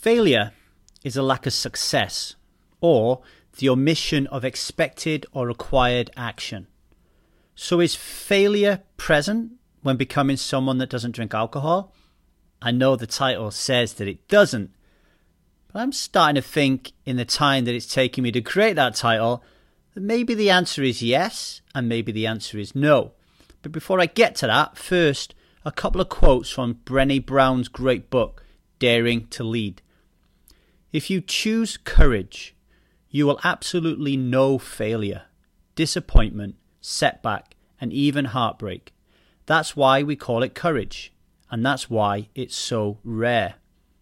Failure is a lack of success or the omission of expected or required action. So is failure present when becoming someone that doesn't drink alcohol? I know the title says that it doesn't, but I'm starting to think in the time that it's taken me to create that title that maybe the answer is yes and maybe the answer is no. But before I get to that, first, a couple of quotes from Brené Brown's great book, Daring to Lead. If you choose courage, you will absolutely know failure, disappointment, setback, and even heartbreak. That's why we call it courage, and that's why it's so rare.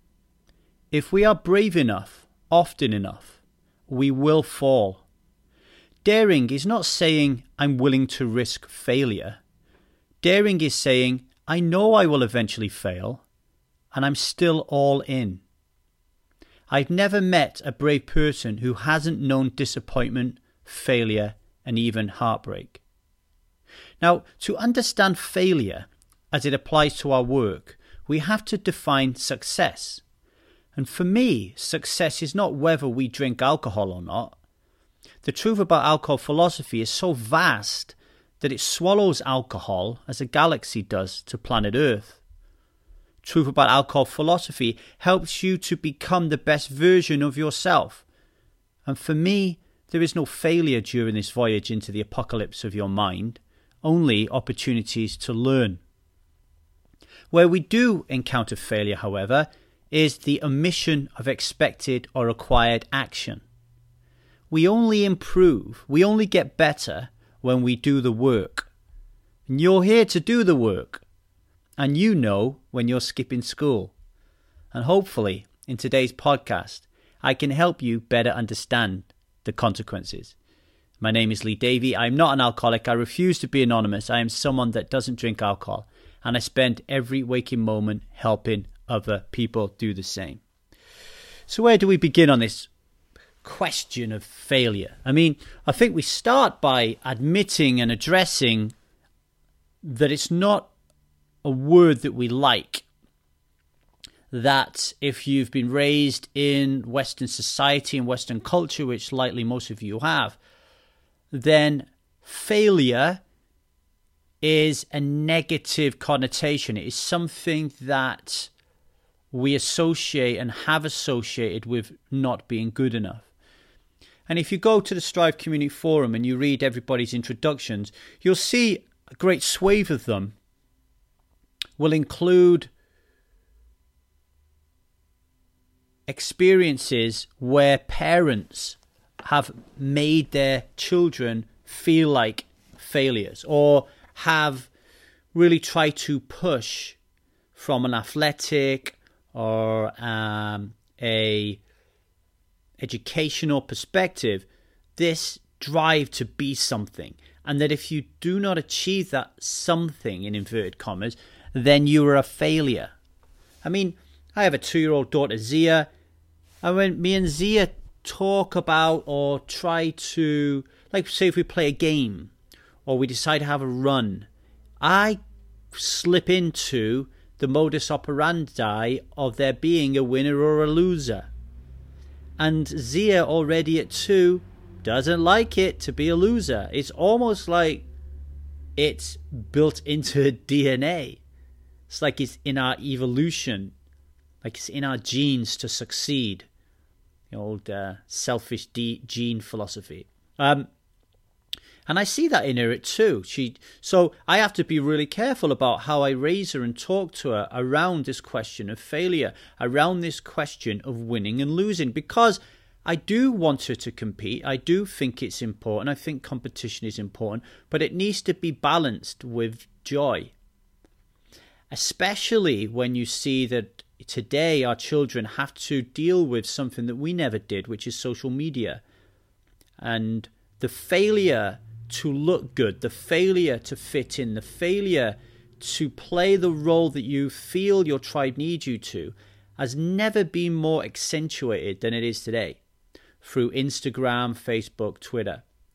If we are brave enough, often enough, we will fall. Daring is not saying I'm willing to risk failure. Daring is saying I know I will eventually fail, and I'm still all in. I've never met a brave person who hasn't known disappointment, failure, and even heartbreak. Now, to understand failure as it applies to our work, we have to define success. And for me, success is not whether we drink alcohol or not. The truth about alcohol philosophy is so vast that it swallows alcohol as a galaxy does to planet Earth. Truth about alcohol philosophy helps you to become the best version of yourself. And for me, there is no failure during this voyage into the apocalypse of your mind, only opportunities to learn. Where we do encounter failure, however, is the omission of expected or required action. We only improve, we only get better when we do the work. And you're here to do the work. And you know when you're skipping school. And hopefully, in today's podcast, I can help you better understand the consequences. My name is Lee Davey. I'm not an alcoholic. I refuse to be anonymous. I am someone that doesn't drink alcohol. And I spend every waking moment helping other people do the same. So where do we begin on this question of failure? I mean, I think we start by admitting and addressing that it's not a word that we like. That if you've been raised in Western society and Western culture, which likely most of you have, then failure is a negative connotation. It is something that we associate and have associated with not being good enough. And if you go to the Strive Community Forum and you read everybody's introductions, you'll see a great swathe of them will include experiences where parents have made their children feel like failures or have really tried to push from an athletic or a educational perspective this drive to be something, and that if you do not achieve that something in inverted commas, then you are a failure. I mean, I have a 2-year-old daughter, Zia, and when me and Zia talk about or try to, like say if we play a game or we decide to have a run, I slip into the modus operandi of there being a winner or a loser. And Zia already at 2 doesn't like it to be a loser. It's almost like it's built into her DNA. It's like it's in our evolution, like it's in our genes to succeed. The old selfish gene philosophy. And I see that in her too. So I have to be really careful about how I raise her and talk to her around this question of failure, around this question of winning and losing, because I do want her to compete. I do think it's important. I think competition is important, but it needs to be balanced with joy. Especially when you see that today our children have to deal with something that we never did, which is social media. And the failure to look good, the failure to fit in, the failure to play the role that you feel your tribe needs you to, has never been more accentuated than it is today through Instagram, Facebook, Twitter.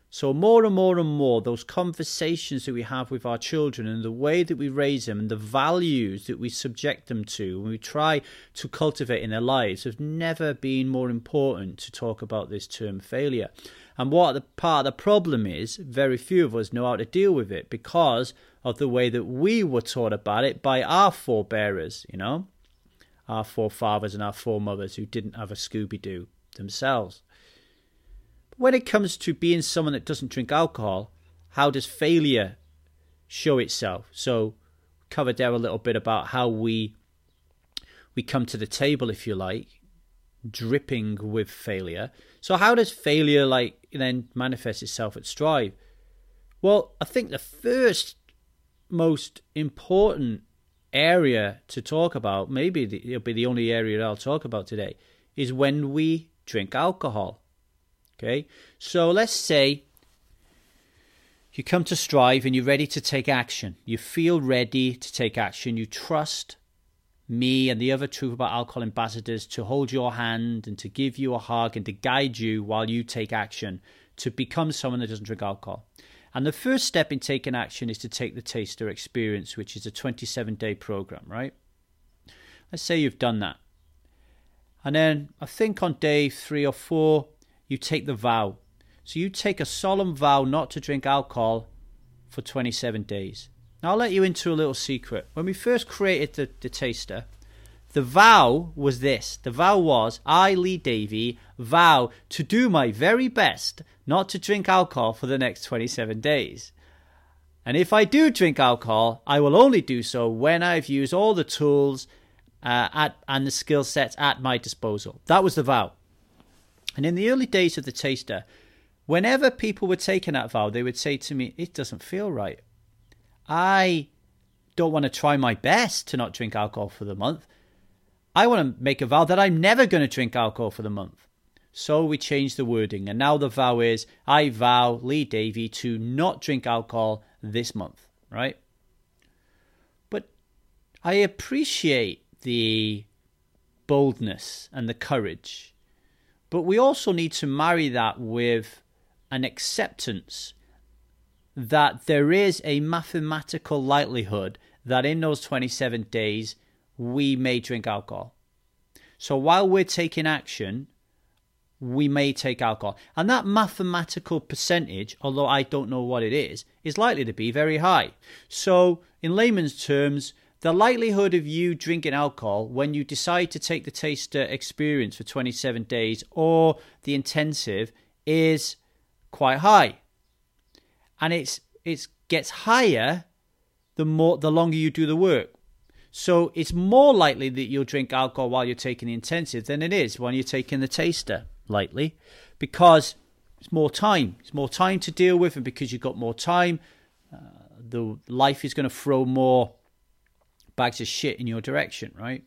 So more and more and more, those conversations that we have with our children and the way that we raise them and the values that we subject them to and we try to cultivate in their lives have never been more important to talk about this term failure. And what the part of the problem is, very few of us know how to deal with it because of the way that we were taught about it by our forebearers, our forefathers and our foremothers who didn't have a Scooby-Doo themselves. When it comes to being someone that doesn't drink alcohol, how does failure show itself? So covered there a little bit about how we come to the table, if you like, dripping with failure. So how does failure then manifest itself at Strive? Well, I think the first most important area to talk about, maybe it'll be the only area I'll talk about today, is when we drink alcohol. Okay, so let's say you come to Strive and you're ready to take action. You feel ready to take action. You trust me and the other Truth About Alcohol ambassadors to hold your hand and to give you a hug and to guide you while you take action to become someone that doesn't drink alcohol. And the first step in taking action is to take the Taster Experience, which is a 27-day program, right? Let's say you've done that. And then I think on day 3 or 4, you take the vow. So you take a solemn vow not to drink alcohol for 27 days. Now I'll let you into a little secret. When we first created the Taster, the vow was this. The vow was, I, Lee Davey, vow to do my very best not to drink alcohol for the next 27 days. And if I do drink alcohol, I will only do so when I've used all the tools and the skill sets at my disposal. That was the vow. And in the early days of the Taster, whenever people were taking that vow, they would say to me, it doesn't feel right. I don't want to try my best to not drink alcohol for the month. I want to make a vow that I'm never going to drink alcohol for the month. So we changed the wording. And now the vow is, I vow, Lee Davey, to not drink alcohol this month, right? But I appreciate the boldness and the courage. But we also need to marry that with an acceptance that there is a mathematical likelihood that in those 27 days we may drink alcohol. So while we're taking action, we may take alcohol. And that mathematical percentage, although I don't know what it is likely to be very high. So in layman's terms, the likelihood of you drinking alcohol when you decide to take the Taster Experience for 27 days or the intensive is quite high. And it gets higher the longer you do the work. So it's more likely that you'll drink alcohol while you're taking the intensive than it is when you're taking the Taster lightly, because it's more time. It's more time to deal with, and because you've got more time, the life is going to throw more bags of shit in your direction, right?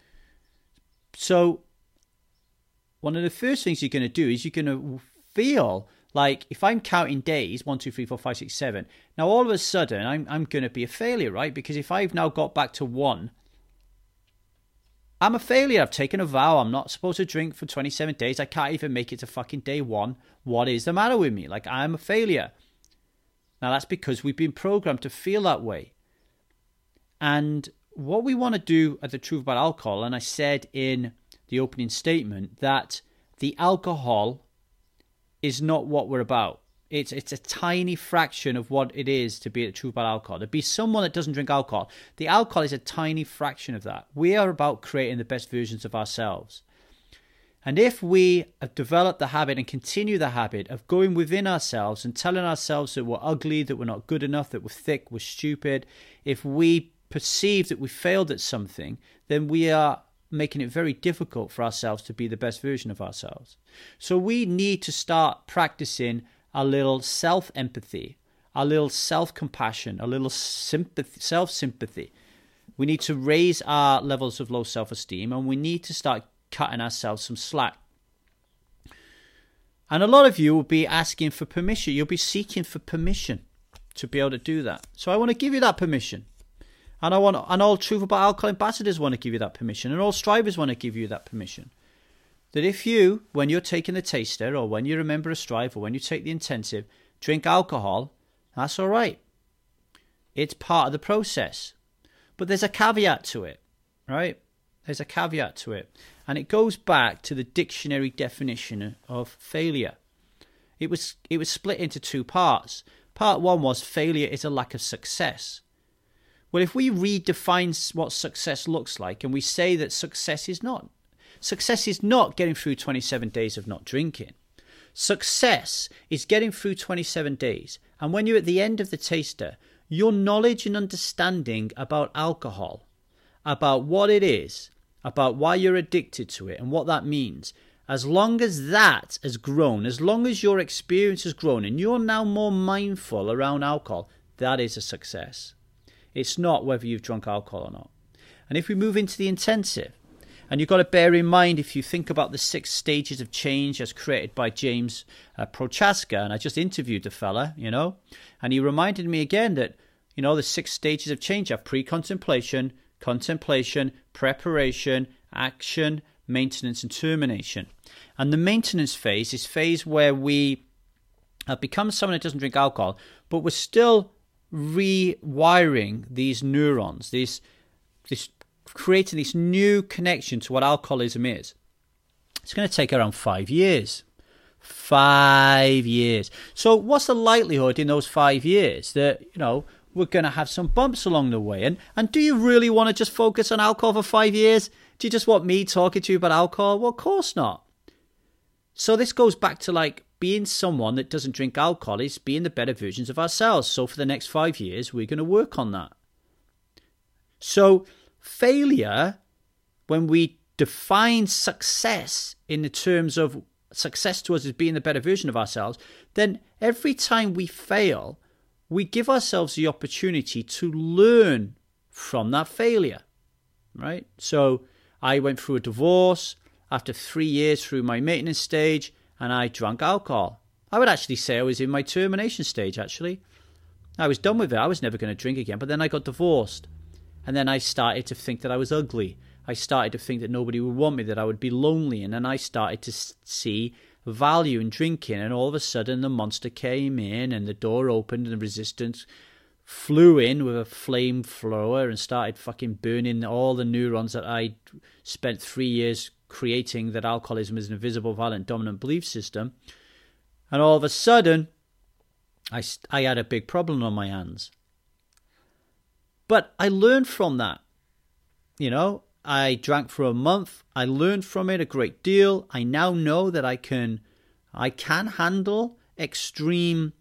So one of the first things you're going to do is you're going to feel like, if I'm counting days, 1, 2, 3, 4, 5, 6, 7, now all of a sudden I'm going to be a failure, right? Because if I've now got back to 1, I'm a failure. I've taken a vow. I'm not supposed to drink for 27 days. I can't even make it to fucking day 1. What is the matter with me? Like, I'm a failure. Now that's because we've been programmed to feel that way. And what we want to do at the Truth About Alcohol, and I said in the opening statement that the alcohol is not what we're about. It's a tiny fraction of what it is to be at the Truth About Alcohol. To be someone that doesn't drink alcohol, the alcohol is a tiny fraction of that. We are about creating the best versions of ourselves. And if we have developed the habit and continue the habit of going within ourselves and telling ourselves that we're ugly, that we're not good enough, that we're thick, we're stupid, if we perceive that we failed at something, then we are making it very difficult for ourselves to be the best version of ourselves. So we need to start practicing a little self-empathy, a little self-compassion, a little self-sympathy. We need to raise our levels of low self-esteem, and we need to start cutting ourselves some slack. And a lot of you will be asking for permission. You'll be seeking for permission to be able to do that. So I want to give you that permission. And all Truth About Alcohol ambassadors want to give you that permission. And all strivers want to give you that permission. That if you, when you're taking the Taster, or when you're a member of Strive, or when you take the intensive, drink alcohol, that's all right. It's part of the process. But there's a caveat to it, right? There's a caveat to it. And it goes back to the dictionary definition of failure. It was split into two parts. Part one was failure is a lack of success. Well, if we redefine what success looks like and we say that success is not getting through 27 days of not drinking. Success is getting through 27 days. And when you're at the end of the taster, your knowledge and understanding about alcohol, about what it is, about why you're addicted to it and what that means, as long as that has grown, as long as your experience has grown and you're now more mindful around alcohol, that is a success. It's not whether you've drunk alcohol or not. And if we move into the intensive, and you've got to bear in mind, if you think about the 6 stages of change as created by James Prochaska, and I just interviewed the fella, and he reminded me again that, the 6 stages of change are pre-contemplation, contemplation, preparation, action, maintenance, and termination. And the maintenance phase is phase where we have become someone that doesn't drink alcohol, but we're still rewiring these neurons, this creating this new connection to what alcoholism is. It's going to take around 5 years. 5 years. So what's the likelihood in those 5 years that, we're going to have some bumps along the way? And do you really want to just focus on alcohol for 5 years? Do you just want me talking to you about alcohol? Well, of course not. So this goes back to being someone that doesn't drink alcohol is being the better versions of ourselves. So for the next 5 years, we're going to work on that. So failure, when we define success in the terms of success to us as being the better version of ourselves, then every time we fail, we give ourselves the opportunity to learn from that failure, right? So I went through a divorce after 3 years through my maintenance stage, and I drank alcohol. I would actually say I was in my termination stage, actually. I was done with it. I was never going to drink again, but then I got divorced. And then I started to think that I was ugly. I started to think that nobody would want me, that I would be lonely. And then I started to see value in drinking. And all of a sudden, the monster came in and the door opened and the resistance flew in with a flamethrower and started fucking burning all the neurons that I spent 3 years creating, that alcoholism is an invisible, violent, dominant belief system. And all of a sudden, I had a big problem on my hands. But I learned from that. I drank for a month. I learned from it a great deal. I now know that I can handle extreme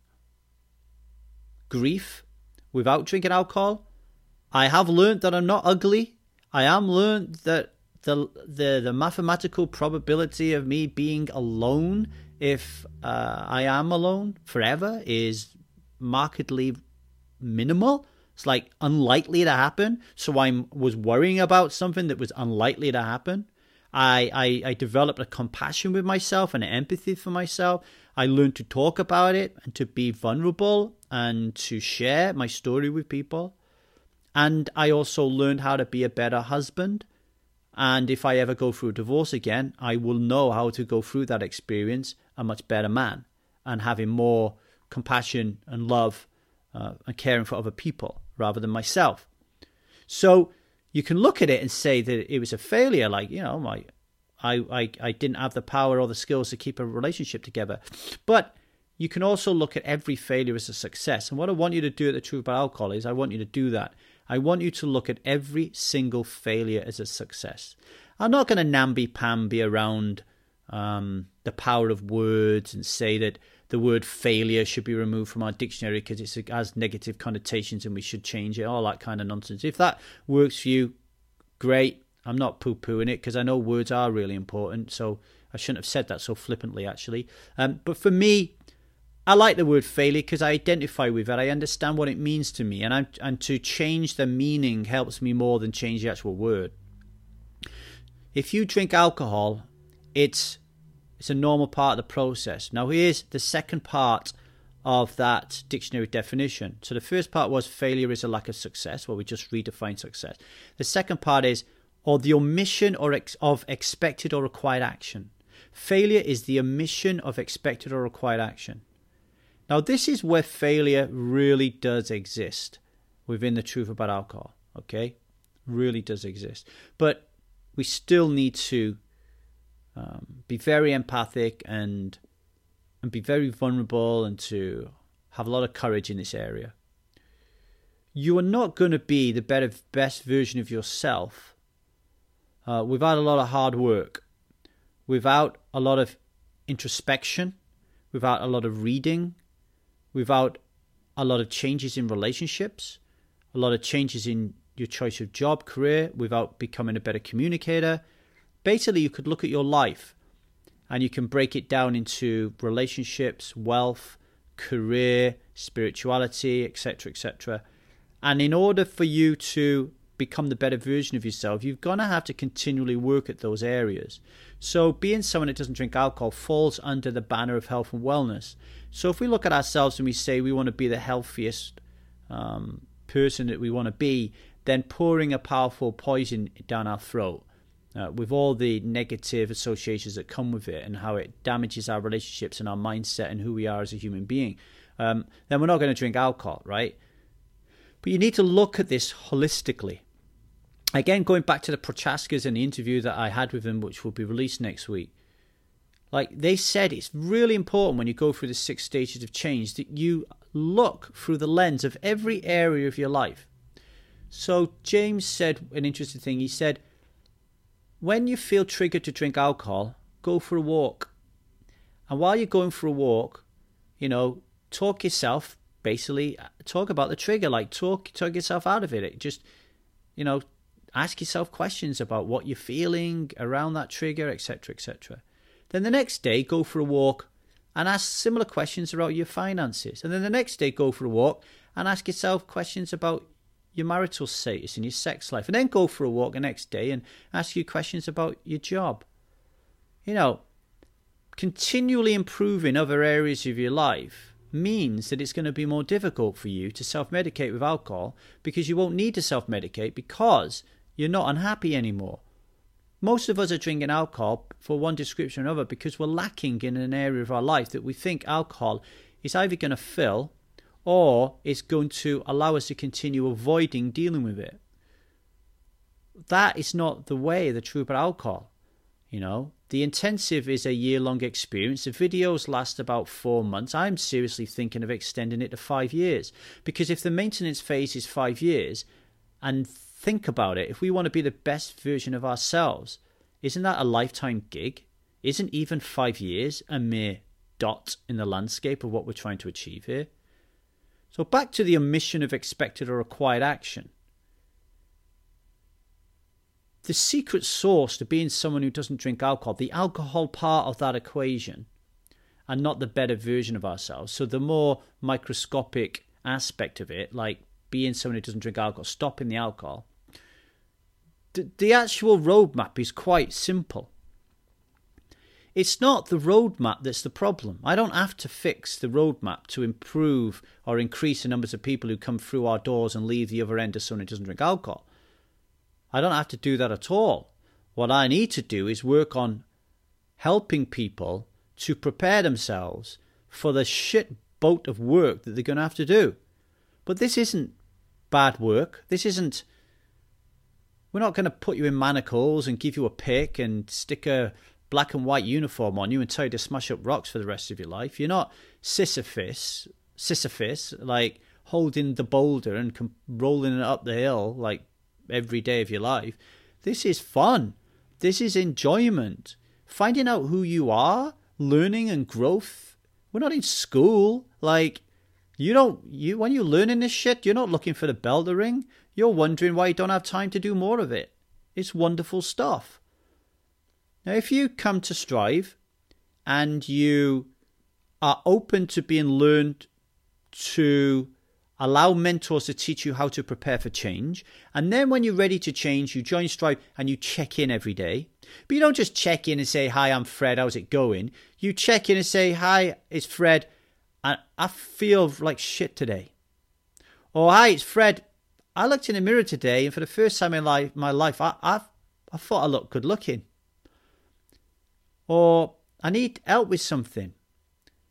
grief without drinking alcohol. I have learned that I'm not ugly. I am learned that the mathematical probability of me being alone, if I am alone forever, is markedly minimal. It's unlikely to happen. So I was worrying about something that was unlikely to happen. I developed a compassion with myself and an empathy for myself. I learned to talk about it and to be vulnerable and to share my story with people. And I also learned how to be a better husband. And if I ever go through a divorce again, I will know how to go through that experience a much better man and having more compassion and love and caring for other people rather than myself. So you can look at it and say that it was a failure, I didn't have the power or the skills to keep a relationship together. But you can also look at every failure as a success. And what I want you to do at The Truth About Alcohol is I want you to do that. I want you to look at every single failure as a success. I'm not going to namby-pamby around the power of words and say that the word failure should be removed from our dictionary because it has negative connotations and we should change it, all that kind of nonsense. If that works for you, great. I'm not poo-pooing it because I know words are really important, so I shouldn't have said that so flippantly, actually. But for me, I like the word failure because I identify with it. I understand what it means to me, and to change the meaning helps me more than change the actual word. If you drink alcohol, it's a normal part of the process. Now, here's the second part of that dictionary definition. So the first part was failure is a lack of success. Well, we just redefined success. The second part is, or the omission of expected or required action. Failure is the omission of expected or required action. Now, this is where failure really does exist within the truth about alcohol, okay? Really does exist. But we still need to be very empathic and be very vulnerable and to have a lot of courage in this area. You are not going to be the best version of yourself without a lot of hard work, without a lot of introspection, without a lot of reading, without a lot of changes in relationships, a lot of changes in your choice of job, career, without becoming a better communicator. Basically, you could look at your life and you can break it down into relationships, wealth, career, spirituality, etc., etc. And in order for you to become the better version of yourself, you're going to have to continually work at those areas. So being someone that doesn't drink alcohol falls under the banner of health and wellness. So if we look at ourselves and we say we want to be the healthiest person that we want to be, then pouring a powerful poison down our throat with all the negative associations that come with it and how it damages our relationships and our mindset and who we are as a human being, then we're not going to drink alcohol, right? But you need to look at this holistically. Again, going back to the Prochaskas and the interview that I had with them, which will be released next week, like they said, it's really important when you go through the 6 stages of change that you look through the lens of every area of your life. So James said an interesting thing. He said, when you feel triggered to drink alcohol, go for a walk. And while you're going for a walk, talk yourself, basically talk about the trigger, like talk yourself out of it. Just, ask yourself questions about what you're feeling around that trigger, etc., etc. Then the next day, go for a walk and ask similar questions about your finances. And then the next day, go for a walk and ask yourself questions about your marital status and your sex life. And then go for a walk the next day and ask you questions about your job. Continually improving other areas of your life means that it's going to be more difficult for you to self-medicate with alcohol, because you won't need to self-medicate because you're not unhappy anymore. Most of us are drinking alcohol for one description or another because we're lacking in an area of our life that we think alcohol is either going to fill or is going to allow us to continue avoiding dealing with it. That is not the way, the truth about alcohol. The intensive is a year-long experience. The videos last about 4 months. I'm seriously thinking of extending it to 5 years, because if the maintenance phase is 5 years, and think about it, if we want to be the best version of ourselves, isn't that a lifetime gig? Isn't even 5 years a mere dot in the landscape of what we're trying to achieve here? So back to the omission of expected or required action. The secret sauce to being someone who doesn't drink alcohol, the alcohol part of that equation, and not the better version of ourselves. So the more microscopic aspect of it, like being someone who doesn't drink alcohol, stopping the alcohol, the actual roadmap is quite simple. It's not the roadmap that's the problem. I don't have to fix the roadmap to improve or increase the numbers of people who come through our doors and leave the other end as someone who doesn't drink alcohol. I don't have to do that at all. What I need to do is work on helping people to prepare themselves for the shit boat of work that they're going to have to do. But this isn't bad work. We're not going to put you in manacles and give you a pick and stick a black and white uniform on you and tell you to smash up rocks for the rest of your life. You're not Sisyphus, like holding the boulder and rolling it up the hill like every day of your life. This is fun. This is enjoyment. Finding out who you are, learning and growth. We're not in school. Like, when you're learning this shit, you're not looking for the bell to ring. You're wondering why you don't have time to do more of it. It's wonderful stuff. Now, if you come to Strive and you are open to being learned to allow mentors to teach you how to prepare for change. And then when you're ready to change, you join Strive and you check in every day. But you don't just check in and say, hi, I'm Fred, how's it going? You check in and say, hi, it's Fred, and I feel like shit today. Or, hi, it's Fred, I looked in the mirror today and for the first time in my life, I thought I looked good looking. Or, I need help with something.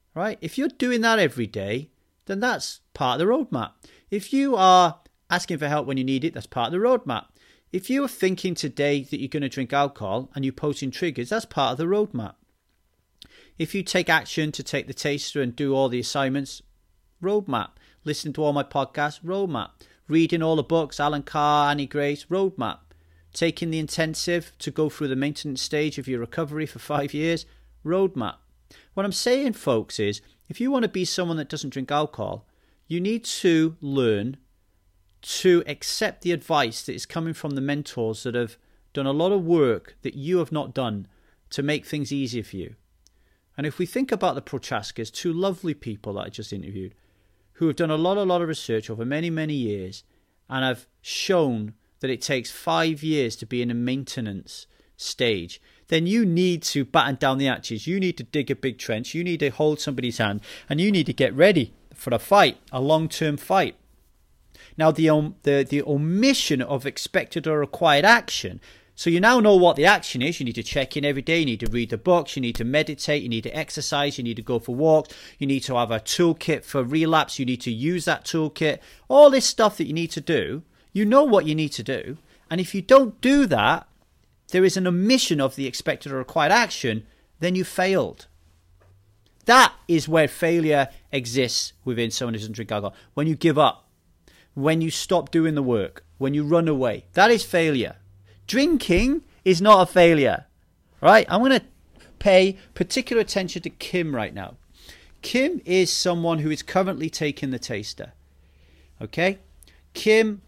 right? If you're doing that every day, then that's part of the roadmap. If you are asking for help when you need it, that's part of the roadmap. If you are thinking today that you're going to drink alcohol and you're posting triggers, that's part of the roadmap. If you take action to take the taster and do all the assignments, roadmap. Listening to all my podcasts, roadmap. Reading all the books, Alan Carr, Annie Grace, roadmap. Taking the intensive to go through the maintenance stage of your recovery for 5 years, roadmap. What I'm saying, folks, is if you want to be someone that doesn't drink alcohol, you need to learn to accept the advice that is coming from the mentors that have done a lot of work that you have not done to make things easier for you. And if we think about the Prochaskas, two lovely people that I just interviewed, who have done a lot of research over many, many years and have shown that it takes 5 years to be in a maintenance stage, then you need to batten down the hatches. You need to dig a big trench. You need to hold somebody's hand and you need to get ready for a fight, a long-term fight. Now, the omission of expected or required action. So you now know what the action is. You need to check in every day. You need to read the books. You need to meditate. You need to exercise. You need to go for walks. You need to have a toolkit for relapse. You need to use that toolkit. All this stuff that you need to do, you know what you need to do. And if you don't do that, there is an omission of the expected or required action, then you failed. That is where failure exists within someone who doesn't drink alcohol. When you give up, when you stop doing the work, when you run away, that is failure. Drinking is not a failure, right? I'm going to pay particular attention to Kim right now. Kim is someone who is currently taking the taster, okay? Kim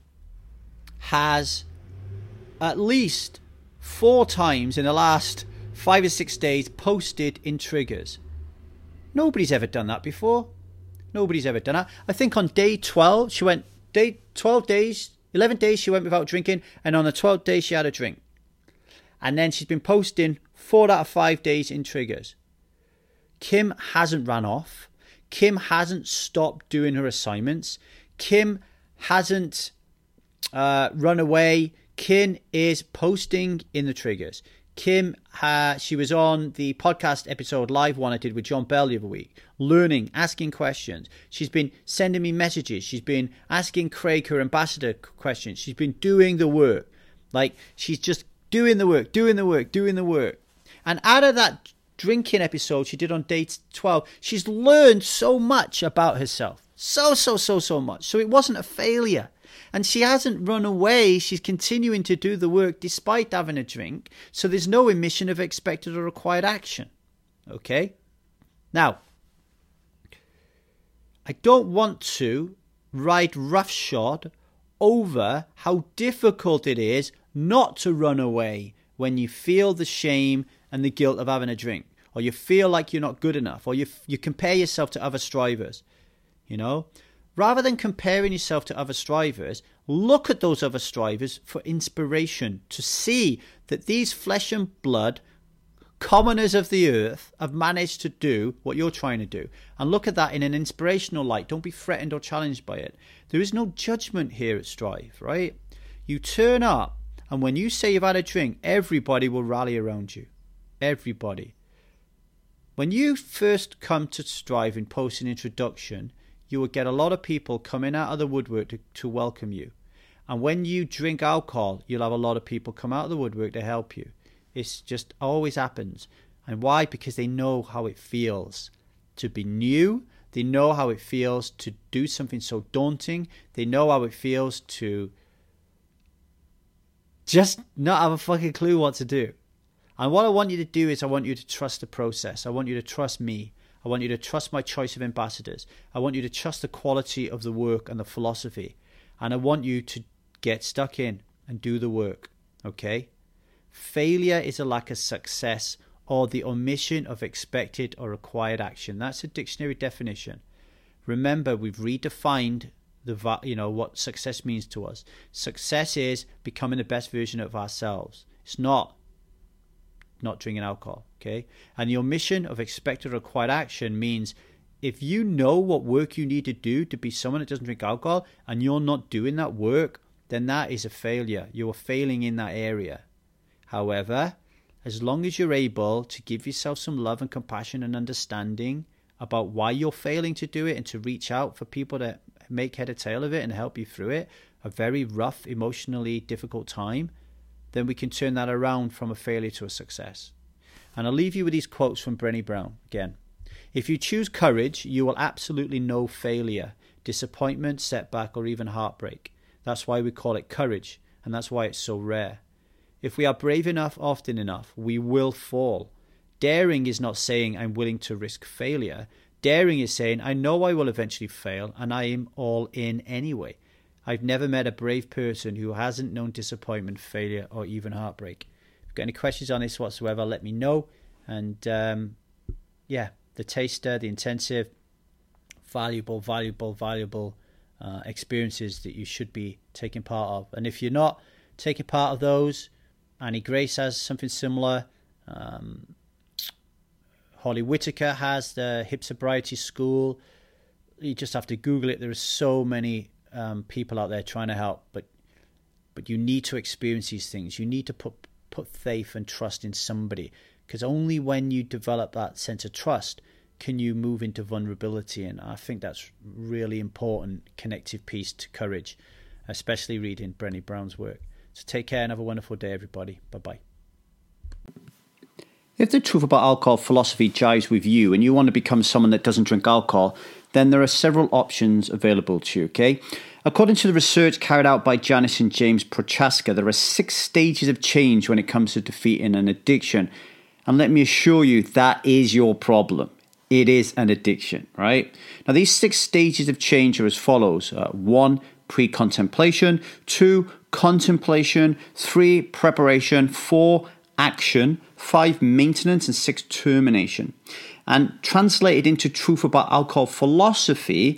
has at least 4 times in the last 5 or 6 days posted in triggers. Nobody's ever done that before. Nobody's ever done that. I think on day 12, she went 12 days, 11 days she went without drinking, and on the 12th day she had a drink. And then she's been posting 4 out of 5 days in triggers. Kim hasn't ran off. Kim hasn't stopped doing her assignments. Kim hasn't run away. Kim is posting in the triggers. Kim, she was on the podcast episode live one I did with John Bell the other week, learning, asking questions. She's been sending me messages. She's been asking Craig, her ambassador, questions. She's been doing the work. Like, she's just doing the work. And out of that drinking episode she did on day 12, she's learned so much about herself. So much. So it wasn't a failure. And she hasn't run away. She's continuing to do the work despite having a drink. So there's no omission of expected or required action. Okay? Now, I don't want to ride roughshod over how difficult it is not to run away when you feel the shame and the guilt of having a drink, or you feel like you're not good enough, or you compare yourself to other strivers, you know? Rather than comparing yourself to other strivers, look at those other strivers for inspiration to see that these flesh and blood commoners of the earth have managed to do what you're trying to do. And look at that in an inspirational light. Don't be threatened or challenged by it. There is no judgment here at Strive, right? You turn up, and when you say you've had a drink, everybody will rally around you. Everybody. When you first come to Strive and post an introduction, you will get a lot of people coming out of the woodwork to welcome you. And when you drink alcohol, you'll have a lot of people come out of the woodwork to help you. It's just always happens. And why? Because they know how it feels to be new. They know how it feels to do something so daunting. They know how it feels to just not have a fucking clue what to do. And what I want you to do is I want you to trust the process. I want you to trust me. I want you to trust my choice of ambassadors. I want you to trust the quality of the work and the philosophy. And I want you to get stuck in and do the work. Okay? Failure is a lack of success or the omission of expected or required action. That's a dictionary definition. Remember, we've redefined what success means to us. Success is becoming the best version of ourselves. It's not drinking alcohol, okay? And the omission of expected or required action means if you know what work you need to do to be someone that doesn't drink alcohol and you're not doing that work, then that is a failure. You are failing in that area. However, as long as you're able to give yourself some love and compassion and understanding about why you're failing to do it and to reach out for people to make head or tail of it and help you through it, a very rough, emotionally difficult time, then we can turn that around from a failure to a success. And I'll leave you with these quotes from Brené Brown again. If you choose courage, you will absolutely know failure, disappointment, setback, or even heartbreak. That's why we call it courage, and that's why it's so rare. If we are brave enough often enough, we will fall. Daring is not saying I'm willing to risk failure. Daring is saying I know I will eventually fail, and I am all in anyway. I've never met a brave person who hasn't known disappointment, failure, or even heartbreak. If you've got any questions on this whatsoever, let me know. And the taster, the intensive, valuable experiences that you should be taking part of. And if you're not taking part of those, Annie Grace has something similar. Holly Whitaker has the Hip Sobriety School. You just have to Google it. There are so many people out there trying to help, but you need to experience these things. You need to put faith and trust in somebody, because only when you develop that sense of trust can you move into vulnerability. And I think that's really important connective piece to courage, especially reading Brené Brown's work. So take care and have a wonderful day, everybody. Bye-bye. If the Truth About Alcohol philosophy jives with you and you want to become someone that doesn't drink alcohol, then there are several options available to you, okay? According to the research carried out by Janice and James Prochaska, there are 6 stages of change when it comes to defeating an addiction. And let me assure you, that is your problem. It is an addiction, right? Now, these 6 stages of change are as follows. 1, pre-contemplation. 2, contemplation. 3, preparation. 4, action. 5, maintenance. And 6, termination. And translated into Truth About Alcohol philosophy,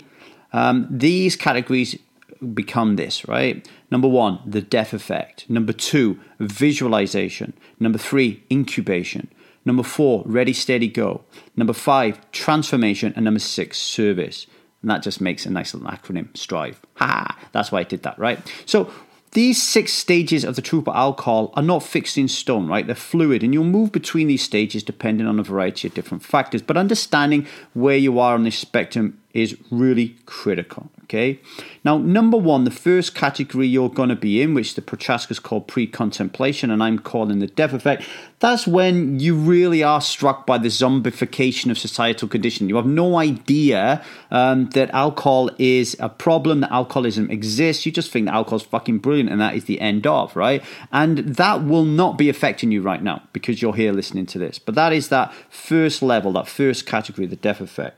these categories become this, right? Number 1, the death effect. Number 2, visualization. Number 3, incubation. Number 4, ready, steady, go. Number 5, transformation. And number 6, service. And that just makes a nice little acronym, STRIVE. That's why I did that, right? So these 6 stages of the Truth About Alcohol are not fixed in stone, right? They're fluid, and you'll move between these stages depending on a variety of different factors. But understanding where you are on this spectrum is really critical, okay? Now, number 1, the first category you're going to be in, which the Prochaskas call pre-contemplation, and I'm calling the death effect, that's when you really are struck by the zombification of societal conditioning. You have no idea that alcohol is a problem, that alcoholism exists. You just think that alcohol is fucking brilliant, and that is the end of, right? And that will not be affecting you right now because you're here listening to this. But that is that first level, that first category, the death effect.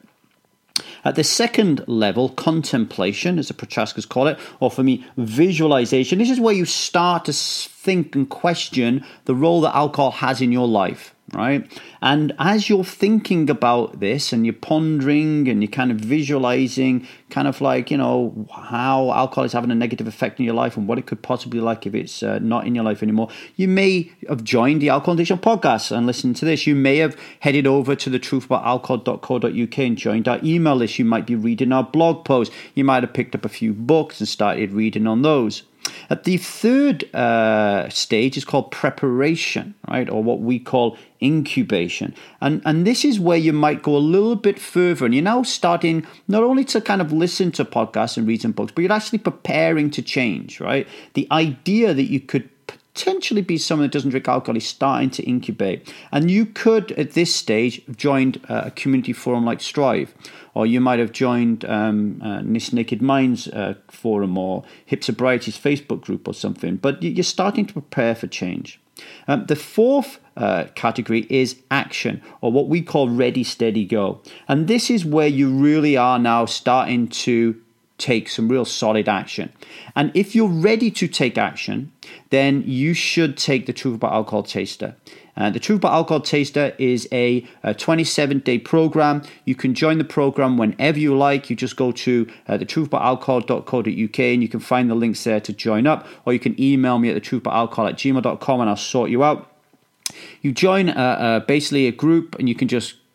At the second level, contemplation, as the Prochaskas call it, or for me, visualization. This is where you start to think and question the role that alcohol has in your life, right? And as you're thinking about this and you're pondering and you're kind of visualizing kind of like, you know, how alcohol is having a negative effect in your life and what it could possibly like if it's not in your life anymore, you may have joined the Alcohol Addiction podcast and listened to this. You may have headed over to the truthaboutalcohol.co.uk and joined our email list. You might be reading our blog post. You might have picked up a few books and started reading on those. At the third stage is called preparation, right? Or what we call incubation. And this is where you might go a little bit further. And you're now starting not only to kind of listen to podcasts and read some books, but you're actually preparing to change, right? The idea that you could potentially be someone that doesn't drink alcohol is starting to incubate. And you could, at this stage, have joined a community forum like Strive, or you might have joined This Naked Minds forum or Hip Sobriety's Facebook group or something. But you're starting to prepare for change. The fourth category is action, or what we call ready, steady, go. And this is where you really are now starting to take some real solid action. And if you're ready to take action, then you should take the Truth About Alcohol Taster. The Truth About Alcohol Taster is a 27-day program. You can join the program whenever you like. You just go to thetruthaboutalcohol.co.uk and you can find the links there to join up, or you can email me at thetruthaboutalcohol@gmail.com and I'll sort you out. You join basically a group and you can just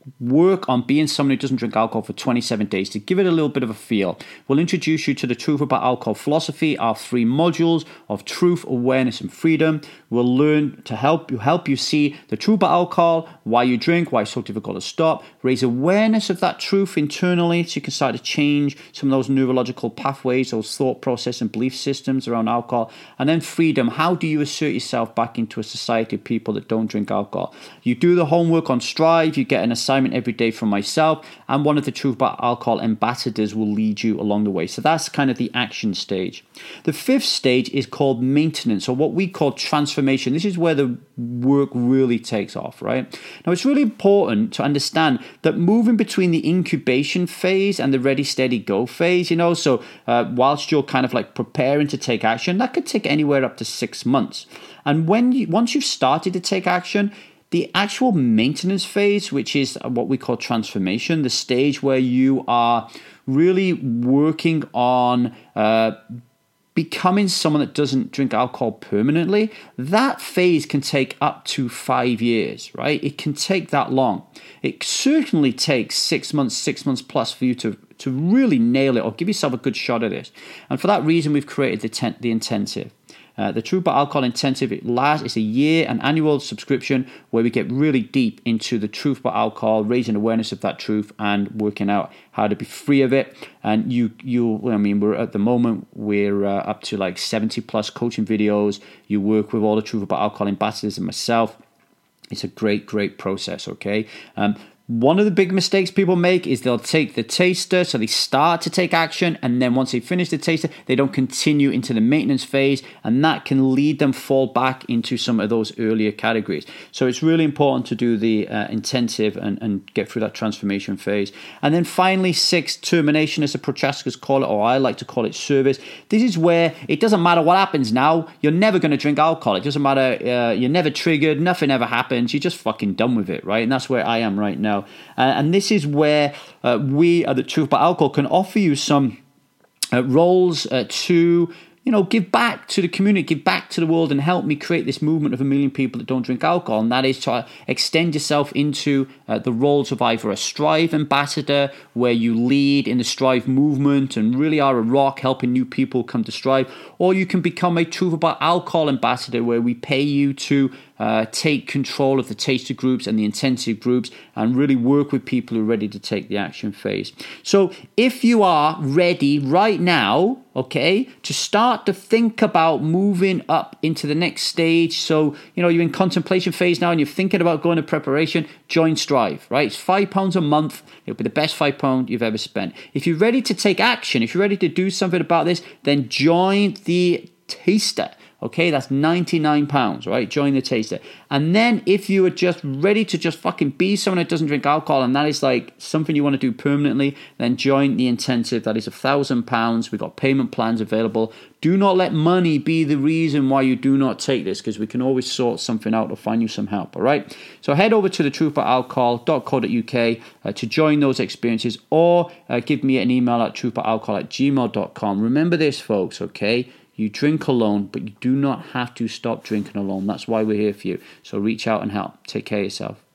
work on being someone who doesn't drink alcohol for 27 days to give it a little bit of a feel. We'll introduce you to the Truth About Alcohol philosophy, our 3 modules of truth, awareness, and freedom. We'll learn to help you see the truth about alcohol, why you drink, why it's so difficult to stop, raise awareness of that truth internally so you can start to change some of those neurological pathways, those thought process and belief systems around alcohol. And then freedom, how do you assert yourself back into a society of people that don't drink alcohol? You do the homework on Strive, you get an assignment every day from myself, and one of the Truth About Alcohol ambassadors will lead you along the way. So that's kind of the action stage. The 5th stage is called maintenance, or what we call transformation. This is where the work really takes off, right? Now, it's really important to understand that moving between the incubation phase and the ready, steady, go phase, so whilst you're kind of like preparing to take action, that could take anywhere up to 6 months. And once you've started to take action, the actual maintenance phase, which is what we call transformation, the stage where you are really working on becoming someone that doesn't drink alcohol permanently, that phase can take up to 5 years, right? It can take that long. It certainly takes 6 months plus for you to really nail it or give yourself a good shot at this. And for that reason, we've created the intensive. The Truth About Alcohol Intensive, it's a year, an annual subscription where we get really deep into the truth about alcohol, raising awareness of that truth and working out how to be free of it. And we're at the moment, we're up to like 70 plus coaching videos. You work with all the Truth About Alcohol ambassadors and myself. It's a great, great process, okay? One of the big mistakes people make is they'll take the taster, so they start to take action, and then once they finish the taster, they don't continue into the maintenance phase, and that can lead them fall back into some of those earlier categories. So it's really important to do the intensive and get through that transformation phase. And then finally, 6, termination, as the Prochaskas call it, or I like to call it service. This is where it doesn't matter what happens now, you're never going to drink alcohol. It doesn't matter, you're never triggered, nothing ever happens, you're just fucking done with it, right? And that's where I am right now. And this is where we at the Truth About Alcohol can offer you some roles to give back to the community, give back to the world, and help me create this movement of 1 million people that don't drink alcohol. And that is to extend yourself into the roles of either a Strive ambassador, where you lead in the Strive movement and really are a rock helping new people come to Strive, or you can become a Truth About Alcohol ambassador, where we pay you to take control of the taster groups and the intensive groups and really work with people who are ready to take the action phase. So if you are ready right now, okay, to start to think about moving up into the next stage, so you're in contemplation phase now and you're thinking about going to preparation, join Strive, right? It's £5 a month. It'll be the best £5 you've ever spent. If you're ready to take action, if you're ready to do something about this, then join the taster. Okay, that's £99, right? Join the taster. And then if you are just ready to just fucking be someone that doesn't drink alcohol, and that is like something you want to do permanently, then join the intensive. That is £1,000. We've got payment plans available. Do not let money be the reason why you do not take this, because we can always sort something out or find you some help, all right? So head over to thetruthaboutalcohol.co.uk to join those experiences, or give me an email at truthaboutalcohol@gmail.com. Remember this, folks, okay? You drink alone, but you do not have to stop drinking alone. That's why we're here for you. So reach out and help. Take care of yourself.